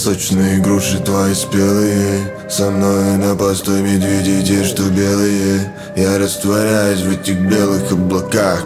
Сочные груши твои спелые, со мной на постой медведи, те, что белые. Я растворяюсь в этих белых облаках,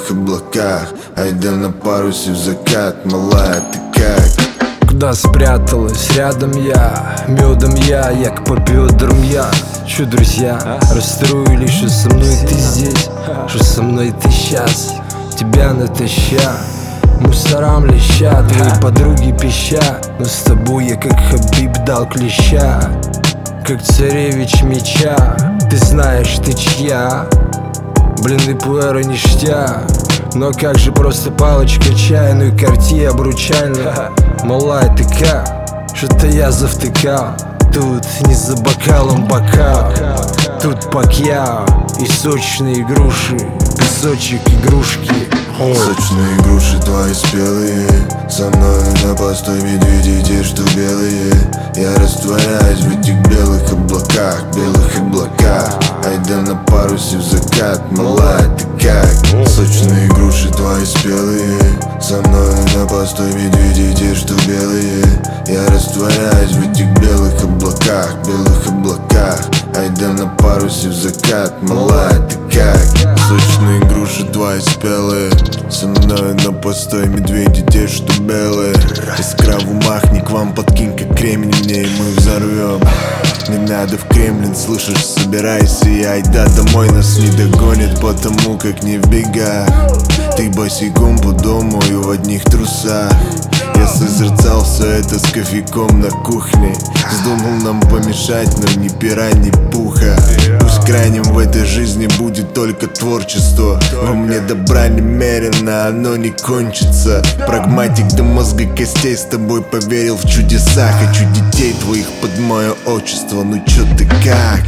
Айда на парусе в закат, малая, ты как? Куда спряталась? Рядом я, медом я к по бедрам я. Чё, друзья, расстроили, что со мной ты здесь, что со мной ты сейчас, тебя натоща. Мусорам леща, твои подруги пища, но с тобой я как Хабиб дал клеща, как царевич меча. Ты знаешь, ты чья? Блины пуэро ништяк. Но как же просто палочка чая, ну и карти обручальная. Малая, ты как? Что-то я завтыкал. Тут не за бокалом бокал, тут пакьяо и сочные груши, песочек игрушки. Сочные груши твои спелые, со мной на постой медведи, те, что белые. Я растворяюсь в этих белых облаках, Айда на парусе в закат, малая, ты как? Сочные груши твои спелые, со мной на постой медведи, те, что белые. Я растворяюсь в этих белых облаках, Айда на парусе в закат, малая, ты как? Сочные груши твои спелые, со мной на постой медведи, те, что белые. Искра в умах, не к вам подкинь, как кремень мне, и мы взорвем. Не надо в Кремлин, слышишь, собирайся, айда домой, нас не догонит, потому как не в бегах. Ты босиком по дому и в одних трусах. Я созерцал все это с кофейком на кухне. Вздумал нам помешать, но ни пера, ни пуха. Пусть крайним в этой жизни будет только творчество. Во мне добра немерено, оно не кончится. Прагматик до мозга костей, с тобой поверил в чудеса. Хочу детей твоих под мое отчество, ну чё ты как?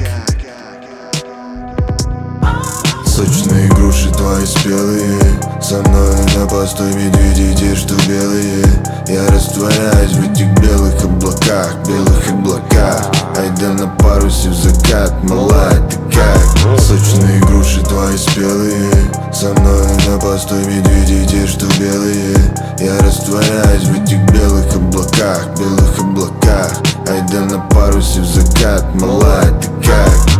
Сочные груши твои спелые, со мной на постой медведи, те, что белые. Я растворяюсь в этих белых облаках, Айда на парусе в закат, малая, ты как? Сочные груши твои спелые, со мной на постой медведи, те, что белые. Я растворяюсь в этих белых облаках, Айда на парусе в закат, малая, ты как?